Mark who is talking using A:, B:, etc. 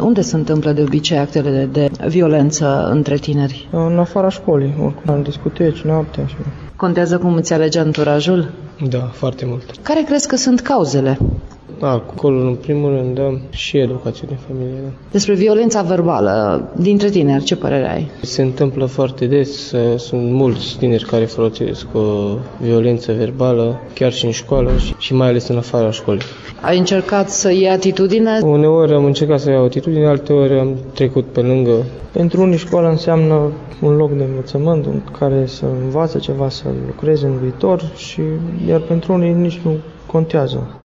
A: Unde se întâmplă de obicei actele de violență între tineri?
B: În afara școlii, oricum, în discoteci, noaptea.
A: Contează cum îți alege anturajul?
C: Da, foarte mult.
A: Care crezi că sunt cauzele?
C: Alcoolul în primul rând, da, și educația din familie. Da.
A: Despre violența verbală dintre tineri, ce părere ai?
C: Se întâmplă foarte des, sunt mulți tineri care folosesc violență verbală, chiar și în școală și mai ales în afara școlii.
A: Ai încercat să iei atitudine?
C: Uneori am încercat să iau atitudine, alteori am trecut pe lângă.
B: Pentru unii școala înseamnă un loc de învățământ în care să învațe ceva, să lucreze în viitor, iar pentru unii nici nu contează.